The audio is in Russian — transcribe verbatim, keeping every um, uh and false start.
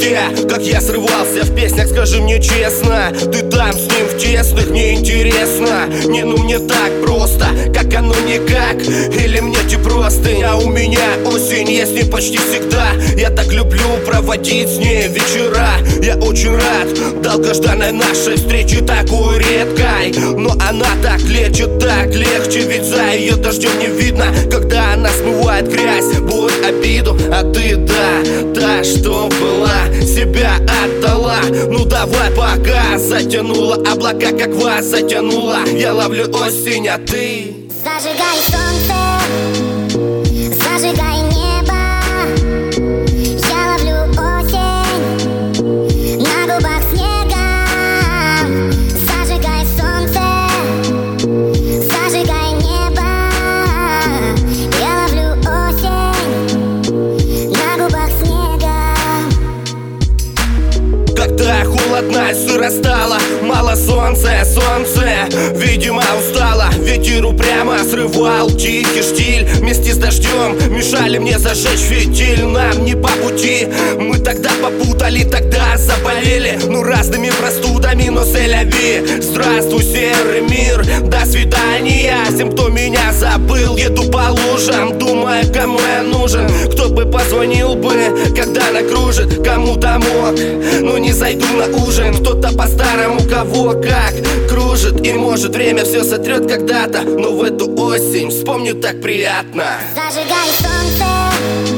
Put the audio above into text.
где, как я срывался в песнях, скажи мне честно. Ты там с ним в тесных, мне интересно. Не, ну мне так просто, как оно никак. Или мне те простынь, а у меня осень есть не почти всегда. Я так люблю проводить с ней вечера. Я очень рад долгожданной нашей встрече, такой редкой. Но она так лечит, так легче, ведь за ее дождем не видно, когда она смывает грязь, боль, обиду. А ты, да, та, что была, себя отдала. Ну давай пока, затянула облака, как вас затянула. Я ловлю осень, а ты зажигай солнце, зажигай небо. Я ловлю осень на губах снега. Зажигай солнце, зажигай небо. Я ловлю осень на губах снега. Когда холодно, сыро стало, мало солнца, солнце, видимо, устала. Ветер упрямо срывал тихий штиль. Вместе с дождем мешали мне зажечь фитиль. Нам не по пути, мы тогда попутали, тогда заболели, ну разными простудами, но селяви. Здравствуй, серый мир, до свидания. Всем, кто меня забыл, еду по лужам, думая, кому я нужен. Кто бы позвонил бы, когда накружит, кому-то мог, но не зайду на ужин. Кто-то по-старому, кого как кружит. И может время все сотрет когда-то, но в эту осень вспомню так приятно. Зажигай солнце,